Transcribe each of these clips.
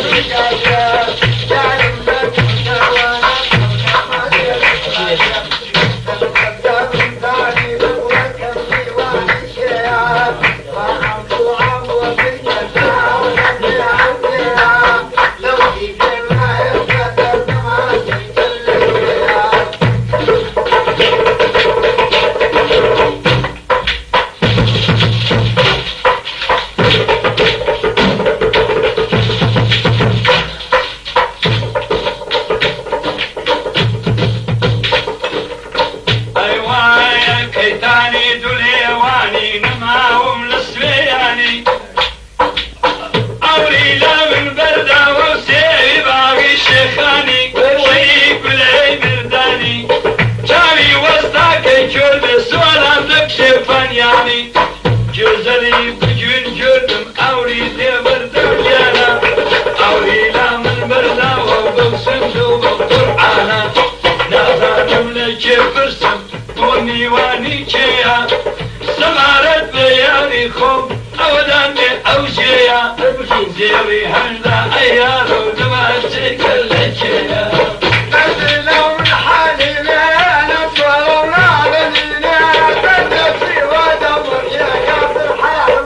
زيري هندا عيالو دماتي كل شيء نزلوا من حالينا نصروا نعلنينا تنسي ودمر يا كافر حرام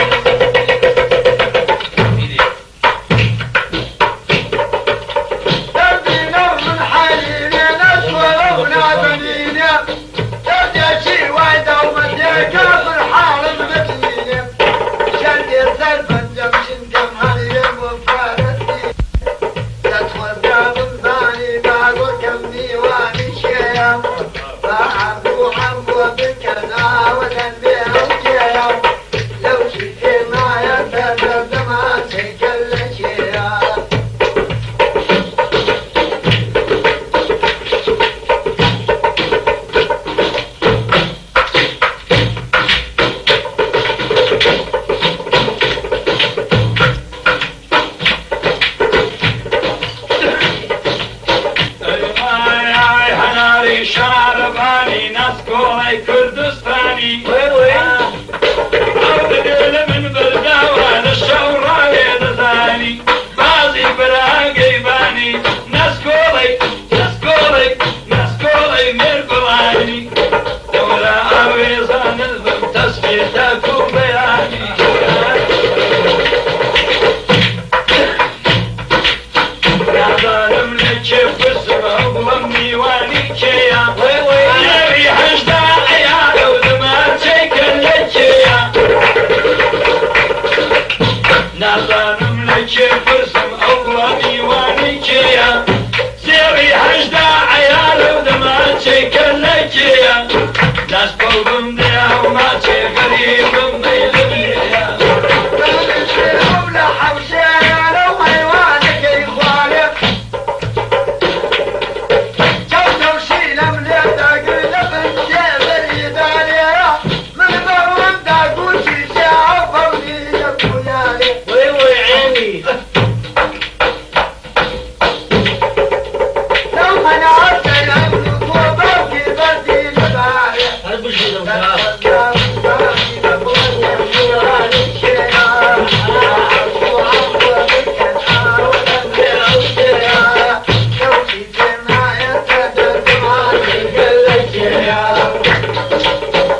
نزلوا من حالينا نصروا نعلنينا تنسي ودمر يا كافر حرام نبينا شد الزلفة جمشن كم هاليم وفارتي تدخل باب الثاني باقول كم ديواني شيم فعبدو حمو بكذا وتنبيه وشيم لو شكي ما يتدب ما سيكل شيم شارباني ناس كوي كردستاني عود دل من برداوان الشورى يدزاني بازي براقي باني ناس كوي ميرقلاني دولة عويزان الضم تسبيتك وبياني يا ظالم لتشف السما وغمي واني كيا نظرم لك فرسم أغلبي وانيكيا زيري حجدا عيال ودماتي كلكيا